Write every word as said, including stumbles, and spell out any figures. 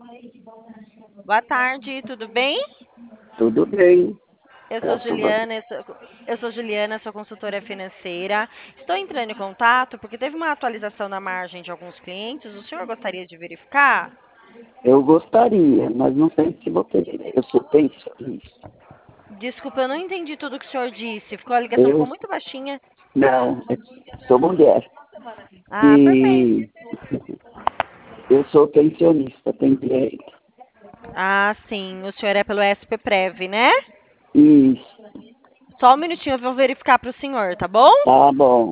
Boa tarde, tudo bem? Tudo bem, Eu sou graças a Juliana, eu Deus. sou, eu sou Juliana, sou consultora financeira. Estou entrando em contato porque teve uma atualização na margem de alguns clientes. O senhor gostaria de verificar? Eu gostaria, mas não sei se vou querer. Eu sou pensionista. Desculpa, eu não entendi tudo que o senhor disse. Ficou, a ligação ficou Eu, muito baixinha. não, eu sou mulher. Ah, perfeito. E eu sou pensionista, tenho direito. Ah, sim, o senhor é pelo S P Prev, né? Isso, Só um minutinho, eu vou verificar para o senhor, tá bom? tá bom.